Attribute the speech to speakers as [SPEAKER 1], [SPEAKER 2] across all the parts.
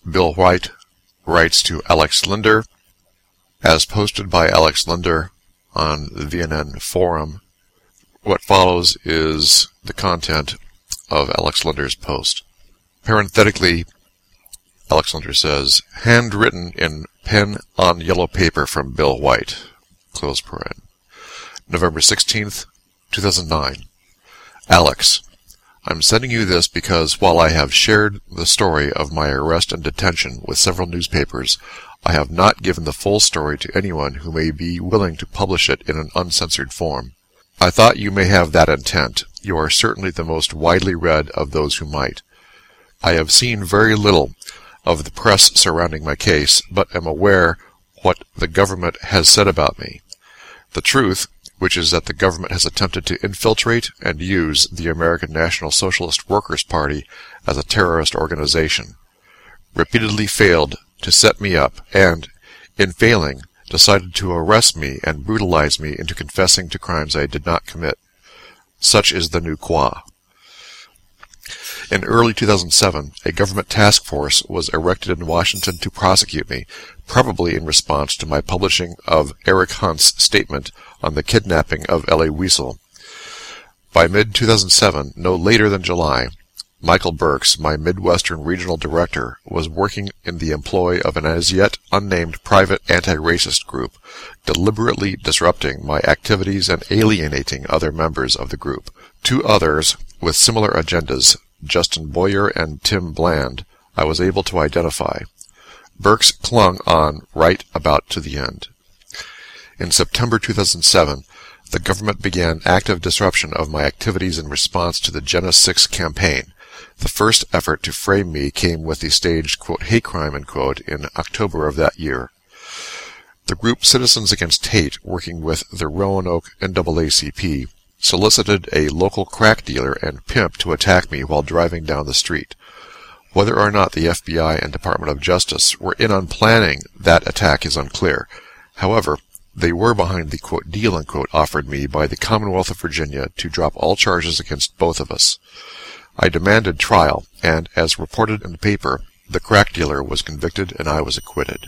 [SPEAKER 1] Bill White writes to Alex Linder, as posted by Alex Linder on the VNN forum. What follows is the content of Alex Linder's post. Parenthetically, Alex Linder says, handwritten in pen on yellow paper from Bill White. Close paren. November 16th, 2009. Alex, I'm sending you this because while I have shared the story of my arrest and detention with several newspapers, I have not given the full story to anyone who may be willing to publish it in an uncensored form. I thought you may have that intent. You are certainly the most widely read of those who might. I have seen very little of the press surrounding my case, but am aware what the government has said about me. The truth, which is that the government has attempted to infiltrate and use the American National Socialist Workers' Party as a terrorist organization, repeatedly failed to set me up, and, in failing, decided to arrest me and brutalize me into confessing to crimes I did not commit. Such is the new qua. In early 2007, a government task force was erected in Washington to prosecute me, probably in response to my publishing of Eric Hunt's statement on the kidnapping of Elie Wiesel. By mid-2007, no later than July, Michael Burks, my Midwestern Regional Director, was working in the employ of an as-yet unnamed private anti-racist group, deliberately disrupting my activities and alienating other members of the group. Two others with similar agendas, Justin Boyer and Tim Bland, I was able to identify. Burks clung on right about to the end. In September 2007, the government began active disruption of my activities in response to the Jena 6 campaign. The first effort to frame me came with the staged, quote, hate crime, unquote, in October of that year. The group Citizens Against Hate, working with the Roanoke NAACP, solicited a local crack dealer and pimp to attack me while driving down the street. Whether or not the FBI and Department of Justice were in on planning that attack is unclear. However, they were behind the, quote, deal, unquote, offered me by the Commonwealth of Virginia to drop all charges against both of us. I demanded trial, and, as reported in the paper, the crack dealer was convicted and I was acquitted.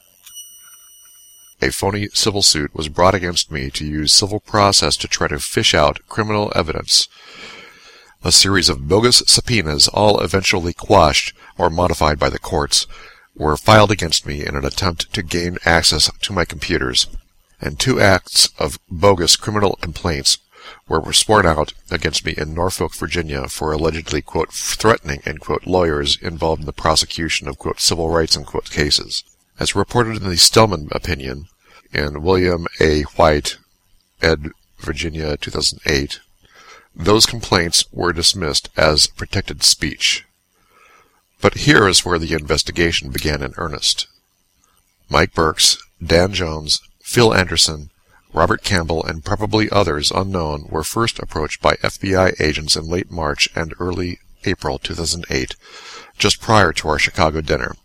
[SPEAKER 1] A phony civil suit was brought against me to use civil process to try to fish out criminal evidence. A series of bogus subpoenas, all eventually quashed or modified by the courts, were filed against me in an attempt to gain access to my computers, and 2 acts of bogus criminal complaints were sworn out against me in Norfolk, Virginia, for allegedly, quote, threatening, end quote, lawyers involved in the prosecution of, quote, civil rights, end quote, cases. As reported in the Stellman opinion in William A. White, ed. Virginia, 2008, those complaints were dismissed as protected speech. But here is where the investigation began in earnest. Mike Burks, Dan Jones, Phil Anderson, Robert Campbell, and probably others unknown were first approached by FBI agents in late March and early April 2008, just prior to our Chicago dinner.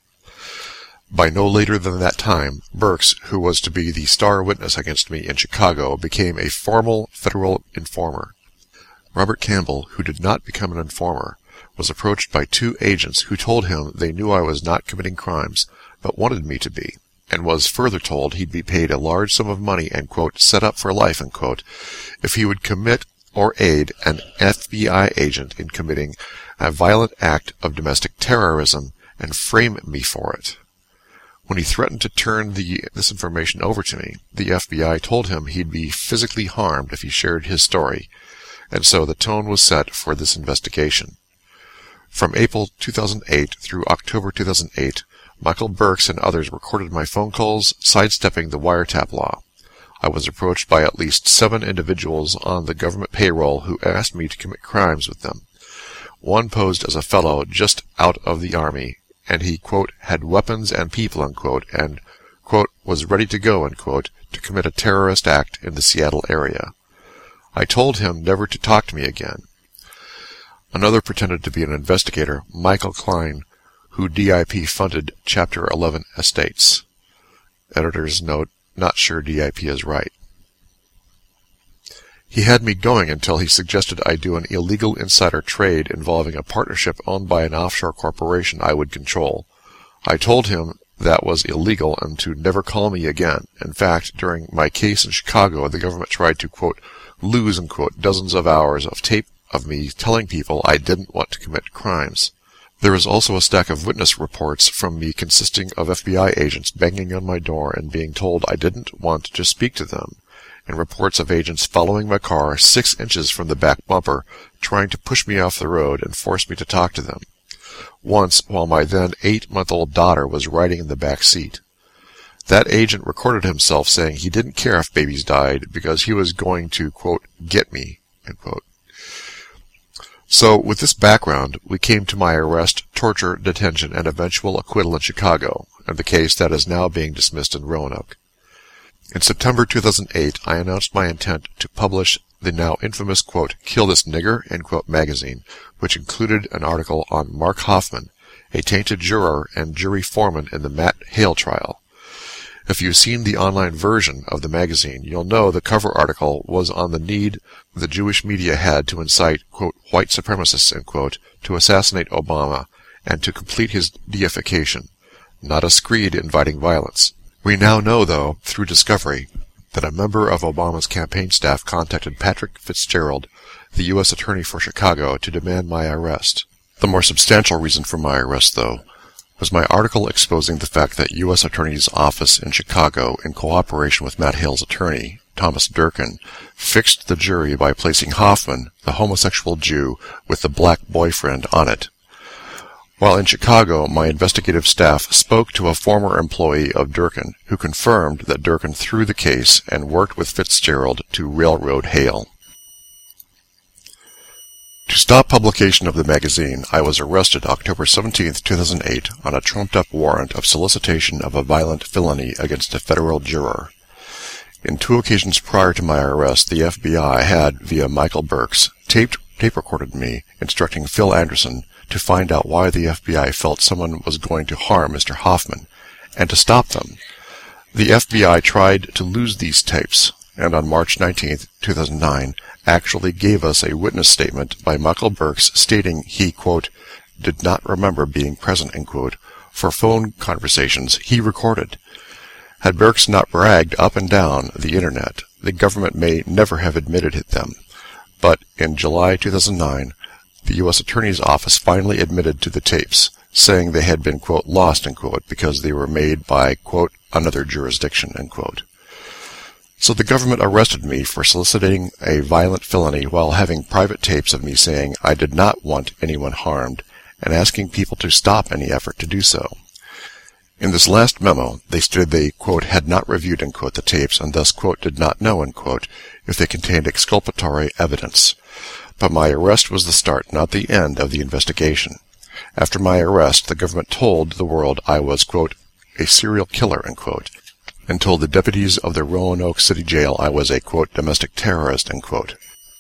[SPEAKER 1] By no later than that time, Burks, who was to be the star witness against me in Chicago, became a formal federal informer. Robert Campbell, who did not become an informer, was approached by 2 agents who told him they knew I was not committing crimes, but wanted me to be, and was further told he'd be paid a large sum of money and, quote, set up for life, unquote, if he would commit or aid an FBI agent in committing a violent act of domestic terrorism and frame me for it. When he threatened to turn this information over to me, the FBI told him he'd be physically harmed if he shared his story, and so the tone was set for this investigation. From April 2008 through October 2008, Michael Burks and others recorded my phone calls, sidestepping the wiretap law. I was approached by at least 7 individuals on the government payroll who asked me to commit crimes with them. One posed as a fellow just out of the Army, and he, quote, had weapons and people, unquote, and, quote, was ready to go, unquote, to commit a terrorist act in the Seattle area. I told him never to talk to me again. Another pretended to be an investigator, Michael Klein, who DIP funded Chapter 11 estates. Editor's note, not sure DIP is right. He had me going until he suggested I do an illegal insider trade involving a partnership owned by an offshore corporation I would control. I told him that was illegal and to never call me again. In fact, during my case in Chicago, the government tried to, quote, lose, unquote, dozens of hours of tape of me telling people I didn't want to commit crimes. There is also a stack of witness reports from me consisting of FBI agents banging on my door and being told I didn't want to speak to them, and reports of agents following my car 6 inches from the back bumper, trying to push me off the road and force me to talk to them. Once, while my then 8-month-old daughter was riding in the back seat. That agent recorded himself saying he didn't care if babies died because he was going to, quote, get me, end quote. So, with this background, we came to my arrest, torture, detention, and eventual acquittal in Chicago, and the case that is now being dismissed in Roanoke. In September 2008, I announced my intent to publish the now infamous, quote, Kill This Nigger, end quote, magazine, which included an article on Mark Hoffman, a tainted juror and jury foreman in the Matt Hale trial. If you've seen the online version of the magazine, you'll know the cover article was on the need the Jewish media had to incite, quote, white supremacists, end quote, to assassinate Obama and to complete his deification, not a screed inviting violence. We now know, though, through discovery, that a member of Obama's campaign staff contacted Patrick Fitzgerald, the U.S. Attorney for Chicago, to demand my arrest. The more substantial reason for my arrest, though, was my article exposing the fact that U.S. Attorney's Office in Chicago, in cooperation with Matt Hale's attorney, Thomas Durkin, fixed the jury by placing Hoffman, the homosexual Jew, with the black boyfriend on it. While in Chicago, my investigative staff spoke to a former employee of Durkin, who confirmed that Durkin threw the case and worked with Fitzgerald to railroad Hale. To stop publication of the magazine, I was arrested October 17, 2008, on a trumped-up warrant of solicitation of a violent felony against a federal juror. In 2 occasions prior to my arrest, the FBI had, via Michael Burks, tape-recorded me instructing Phil Anderson to find out why the FBI felt someone was going to harm Mr. Hoffman, and to stop them. The FBI tried to lose these tapes, and on March 19, 2009, actually gave us a witness statement by Michael Burks stating he, quote, did not remember being present, end quote, for phone conversations he recorded. Had Burks not bragged up and down the internet, the government may never have admitted them. But in July 2009, the U.S. Attorney's Office finally admitted to the tapes, saying they had been, quote, lost, end quote, because they were made by, quote, another jurisdiction, end quote. So the government arrested me for soliciting a violent felony while having private tapes of me saying I did not want anyone harmed and asking people to stop any effort to do so. In this last memo, they stated they, quote, had not reviewed, end quote, the tapes and thus, quote, did not know, end quote, if they contained exculpatory evidence. But my arrest was the start, not the end, of the investigation. After my arrest, the government told the world I was, quote, a serial killer, end quote, and told the deputies of the Roanoke City Jail I was a, quote, domestic terrorist, end quote.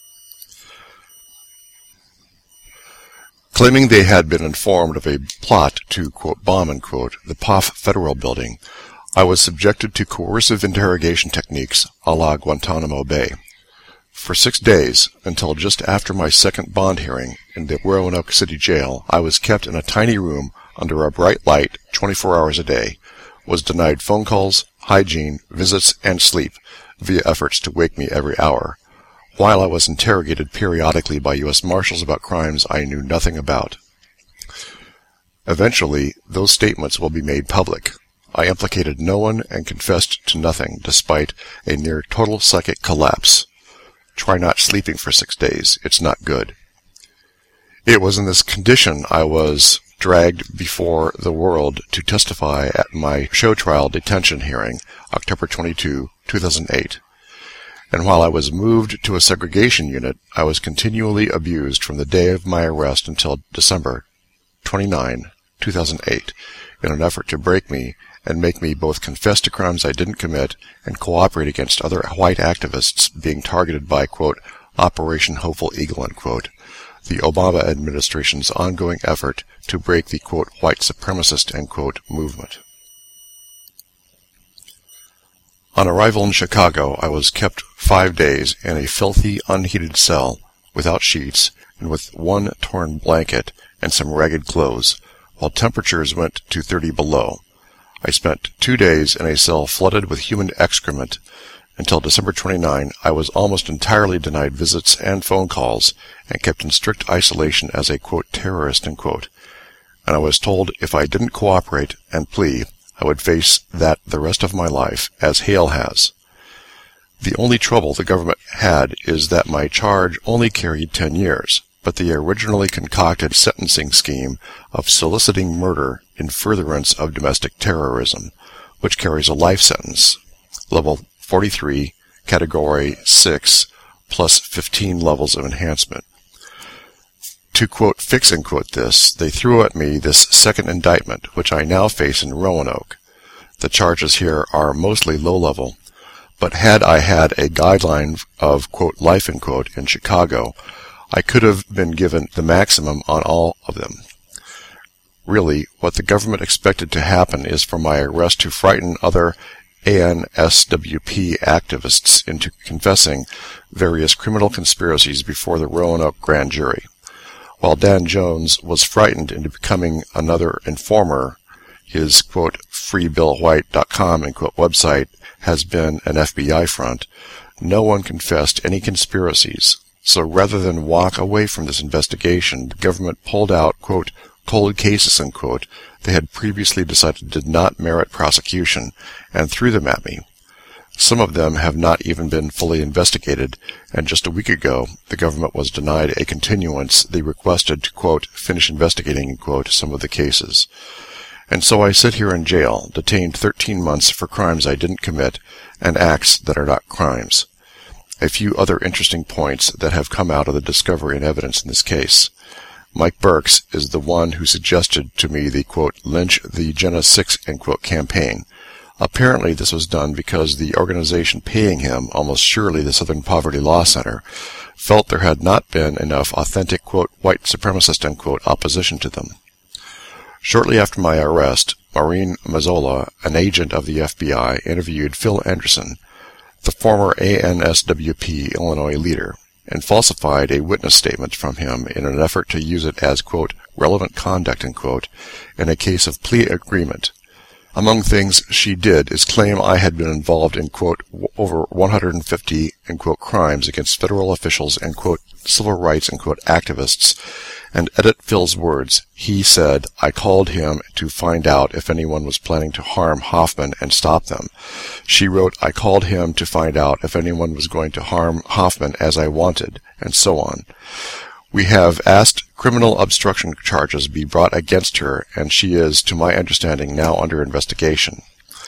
[SPEAKER 1] Claiming they had been informed of a plot to, quote, bomb, end quote, the Poff Federal Building, I was subjected to coercive interrogation techniques a la Guantanamo Bay. For 6 days, until just after my second bond hearing in the Roanoke City Jail, I was kept in a tiny room under a bright light 24 hours a day, was denied phone calls, hygiene, visits, and sleep via efforts to wake me every hour, while I was interrogated periodically by U.S. Marshals about crimes I knew nothing about. Eventually, those statements will be made public. I implicated no one and confessed to nothing, despite a near total psychic collapse. Try not sleeping for 6 days. It's not good. It was in this condition I was dragged before the world to testify at my show trial detention hearing, October 22, 2008. And while I was moved to a segregation unit, I was continually abused from the day of my arrest until December 29, 2008, in an effort to break me and make me both confess to crimes I didn't commit and cooperate against other white activists being targeted by, quote, Operation Hopeful Eagle, end quote, the Obama administration's ongoing effort to break the, quote, white supremacist, end quote, movement. On arrival in Chicago, I was kept 5 days in a filthy, unheated cell, without sheets, and with one torn blanket and some ragged clothes, while temperatures went to 30 below. I spent 2 days in a cell flooded with human excrement. Until December 29, I was almost entirely denied visits and phone calls and kept in strict isolation as a, quote, terrorist, end quote. And I was told if I didn't cooperate and plea, I would face that the rest of my life, as Hale has. The only trouble the government had is that my charge only carried 10 years, but the originally concocted sentencing scheme of soliciting murder in furtherance of domestic terrorism, which carries a life sentence, level 43, category 6, plus 15 levels of enhancement. To, quote, fix, end quote, this, they threw at me this second indictment, which I now face in Roanoke. The charges here are mostly low-level, but had I had a guideline of, quote, life, end quote, in Chicago, I could have been given the maximum on all of them. Really, what the government expected to happen is for my arrest to frighten other ANSWP activists into confessing various criminal conspiracies before the Roanoke grand jury. While Dan Jones was frightened into becoming another informer, his, quote, freebillwhite.com, end quote, website has been an FBI front, no one confessed any conspiracies. So rather than walk away from this investigation, the government pulled out, quote, cold cases, end quote, they had previously decided did not merit prosecution, and threw them at me. Some of them have not even been fully investigated, and just a week ago, the government was denied a continuance they requested to, quote, finish investigating, end quote, some of the cases. And so I sit here in jail, detained 13 months for crimes I didn't commit and acts that are not crimes. A few other interesting points that have come out of the discovery and evidence in this case. Mike Burks is the one who suggested to me the, quote, lynch the Jena 6, end quote, campaign. Apparently this was done because the organization paying him, almost surely the Southern Poverty Law Center, felt there had not been enough authentic, quote, white supremacist, end quote, opposition to them. Shortly after my arrest, Maureen Mazzola, an agent of the FBI, interviewed Phil Anderson, the former ANSWP Illinois leader, and falsified a witness statement from him in an effort to use it as, quote, relevant conduct, end quote, in a case of plea agreement. Among things she did is claim I had been involved in, quote, over 150, end quote, crimes against federal officials and, quote, civil rights, end quote, activists, and edit Phil's words. He said, I called him to find out if anyone was planning to harm Hoffman and stop them. She wrote, I called him to find out if anyone was going to harm Hoffman as I wanted, and so on. We have asked criminal obstruction charges be brought against her, and she is, to my understanding, now under investigation.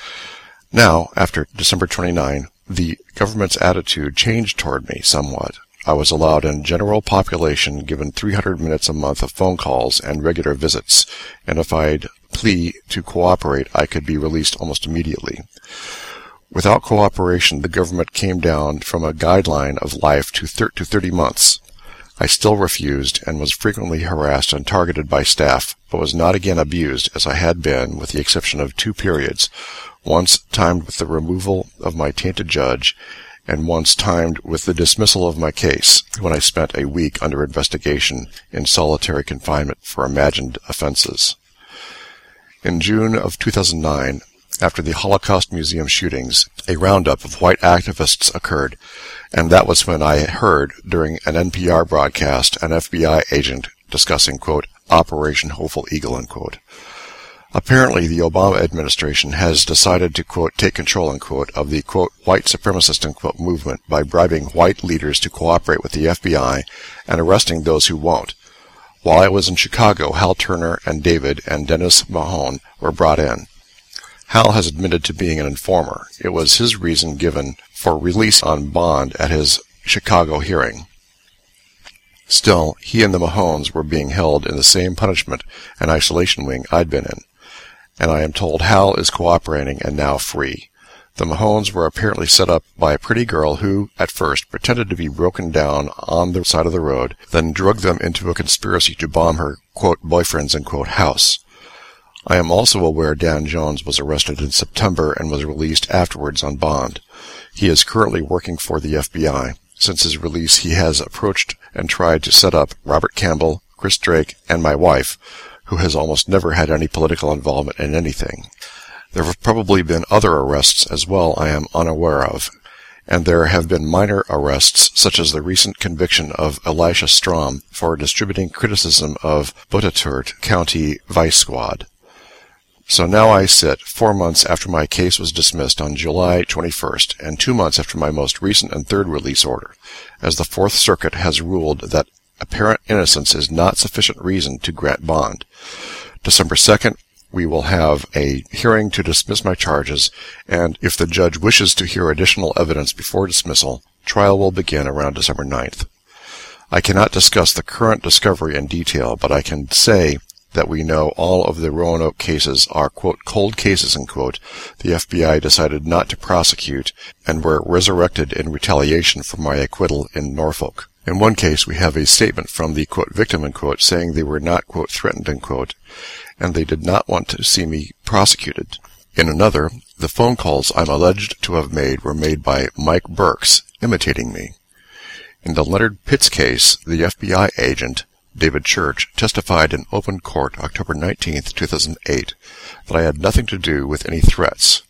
[SPEAKER 1] Now, after December 29, the government's attitude changed toward me somewhat. I was allowed in general population, given 300 minutes a month of phone calls and regular visits, and if I'd plea to cooperate, I could be released almost immediately. Without cooperation, the government came down from a guideline of life to 30 months. I still refused and was frequently harassed and targeted by staff, but was not again abused as I had been, with the exception of 2 periods, once timed with the removal of my tainted judge, and once timed with the dismissal of my case, when I spent a week under investigation in solitary confinement for imagined offenses. In June of 2009, after the Holocaust Museum shootings, a roundup of white activists occurred, and that was when I heard, during an NPR broadcast, an FBI agent discussing, quote, Operation Hopeful Eagle, end quote. Apparently, the Obama administration has decided to, quote, take control, end quote, of the, quote, white supremacist, end quote, movement by bribing white leaders to cooperate with the FBI and arresting those who won't. While I was in Chicago, Hal Turner and David and Dennis Mahone were brought in. Hal has admitted to being an informer. It was his reason given for release on bond at his Chicago hearing. Still, he and the Mahones were being held in the same punishment and isolation wing I'd been in, and I am told Hal is cooperating and now free. The Mahones were apparently set up by a pretty girl who, at first, pretended to be broken down on the side of the road, then drugged them into a conspiracy to bomb her, quote, boyfriend's, end quote, house. I am also aware Dan Jones was arrested in September and was released afterwards on bond. He is currently working for the FBI. Since his release, he has approached and tried to set up Robert Campbell, Chris Drake, and my wife, who has almost never had any political involvement in anything. There have probably been other arrests as well I am unaware of, and there have been minor arrests such as the recent conviction of Elisha Strom for distributing criticism of Botetourt County Vice Squad. So now I sit 4 months after my case was dismissed on July 21st and 2 months after my most recent and third release order, as the Fourth Circuit has ruled that apparent innocence is not sufficient reason to grant bond. December 2nd, we will have a hearing to dismiss my charges, and if the judge wishes to hear additional evidence before dismissal, trial will begin around December 9th. I cannot discuss the current discovery in detail, but I can say that we know all of the Roanoke cases are, quote, cold cases, unquote, the FBI decided not to prosecute and were resurrected in retaliation for my acquittal in Norfolk. In one case, we have a statement from the, quote, victim, unquote, saying they were not, quote, threatened, unquote, and they did not want to see me prosecuted. In another, the phone calls I'm alleged to have made were made by Mike Burks, imitating me. In the Leonard Pitts case, the FBI agent, David Church, testified in open court October 19, 2008, that I had nothing to do with any threats.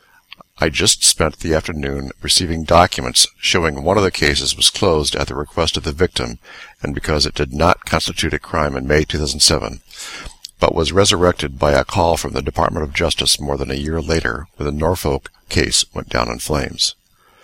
[SPEAKER 1] I just spent the afternoon receiving documents showing one of the cases was closed at the request of the victim and because it did not constitute a crime in May 2007, but was resurrected by a call from the Department of Justice more than a year later when the Norfolk case went down in flames.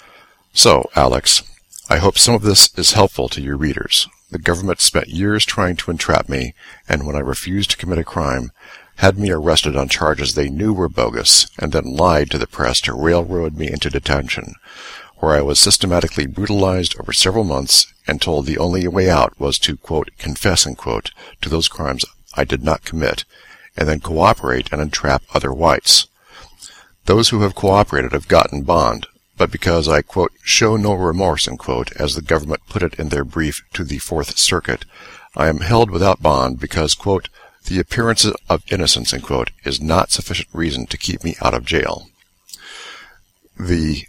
[SPEAKER 1] So, Alex, I hope some of this is helpful to your readers. The government spent years trying to entrap me, and when I refused to commit a crime, had me arrested on charges they knew were bogus, and then lied to the press to railroad me into detention, where I was systematically brutalized over several months and told the only way out was to, quote, confess, unquote, to those crimes I did not commit, and then cooperate and entrap other whites. Those who have cooperated have gotten bond, but because I, quote, show no remorse, unquote, as the government put it in their brief to the Fourth Circuit, I am held without bond because, quote, the appearance of innocence, unquote, is not sufficient reason to keep me out of jail. The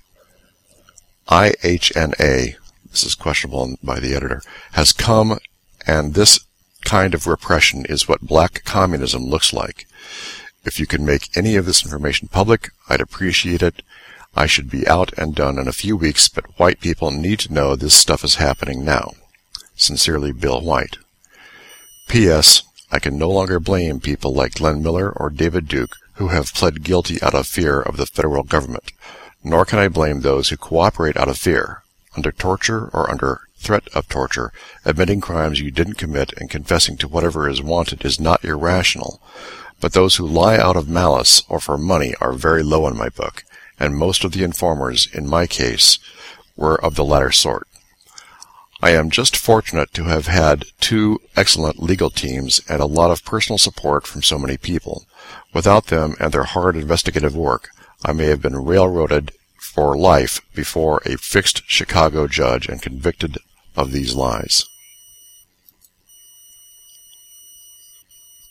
[SPEAKER 1] IHNA, this is questionable by the editor, has come, and this kind of repression is what black communism looks like. If you can make any of this information public, I'd appreciate it. I should be out and done in a few weeks, but white people need to know this stuff is happening now. Sincerely, Bill White. P.S. I can no longer blame people like Glenn Miller or David Duke who have pled guilty out of fear of the federal government, nor can I blame those who cooperate out of fear, under torture or under threat of torture. Admitting crimes you didn't commit and confessing to whatever is wanted is not irrational, but those who lie out of malice or for money are very low in my book, and most of the informers, in my case, were of the latter sort. I am just fortunate to have had 2 excellent legal teams and a lot of personal support from so many people. Without them and their hard investigative work, I may have been railroaded for life before a fixed Chicago judge and convicted of these lies.